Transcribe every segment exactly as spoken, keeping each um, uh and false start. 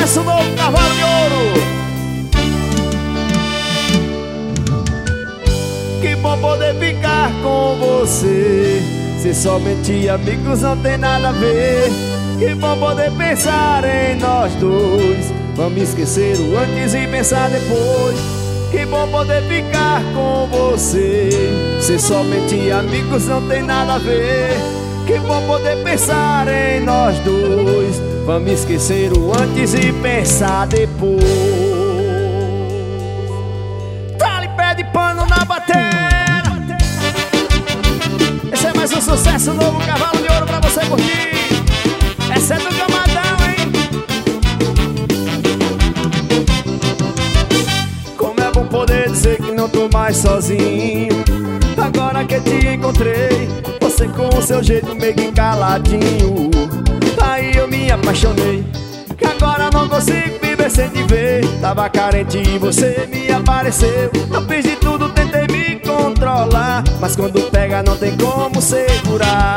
sucesso novo, Cavalo de Ouro. Que bom poder ficar com você, se somente amigos não tem nada a ver. Que bom poder pensar em nós dois, vamos esquecer o antes e pensar depois. Que bom poder ficar com você, se somente amigos não tem nada a ver. Que bom poder pensar em nós dois, vamos esquecer o antes e pensar depois. Tá-lhe pé de pano na bateria. Esse é mais um sucesso novo, Cavalo de Ouro, pra você curtir. Essa é do Camadão, hein? Como é bom poder dizer que não tô mais sozinho, agora que te encontrei, você com o seu jeito meio que caladinho. Aí eu me apaixonei, que agora não consigo viver sem te ver. Tava carente e você me apareceu. Eu fiz de tudo, tentei me controlar, mas quando pega não tem como segurar.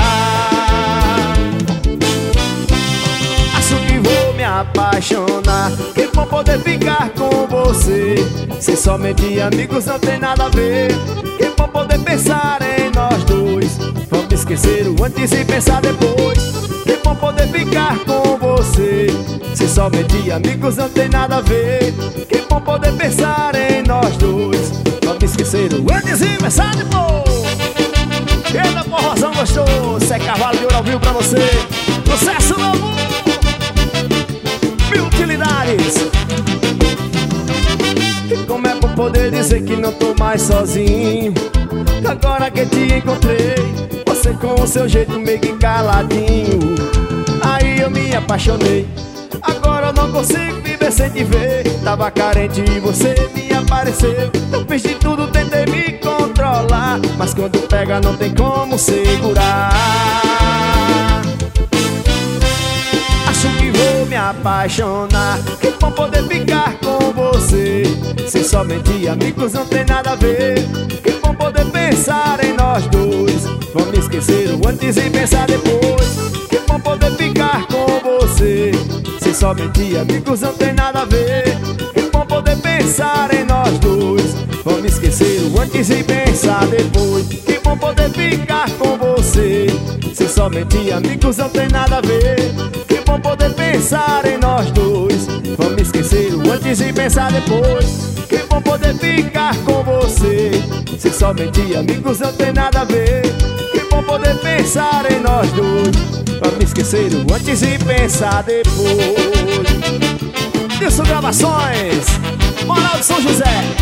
Acho que vou me apaixonar. Que bom poder ficar com você, se somente amigos não tem nada a ver. Que bom poder pensar em nós dois, vamos esquecer o antes e pensar depois. Que bom poder ficar com você, se somente amigos não tem nada a ver. Que bom poder pensar em nós dois, vamos esquecer o antes e pensar depois. Eita, porrozão gostoso, isso é Cavalo de Ouro ao vivo pra você. Sucesso novo, mil utilidades. E como é bom poder dizer que não tô mais sozinho, agora que te encontrei, você com o seu jeito meio que caladinho. Aí eu me apaixonei, agora eu não consigo viver sem te ver. Tava carente e você me apareceu. Eu fiz de tudo, tentei me controlar, mas quando pega não tem como segurar. Acho que vou me apaixonar. Que bom poder ficar com você, se somente amigos não tem nada a ver. Que bom poder pensar em nós dois, vamos esquecer o antes e pensar depois. Que bom poder ficar com você, se somente amigos não tem nada a ver. Que bom poder pensar em nós dois, vamos esquecer o antes e pensar depois. Que bom poder ficar com você, se somente amigos não tem nada a ver. Que bom poder pensar em nós dois, vamos esquecer o antes e pensar depois. Que bom poder ficar com você, se somente amigos não tem nada a ver. Que bom poder pensar em nós dois, vamos esquecer o antes e pensar depois. Isso, gravações, Moral de São José.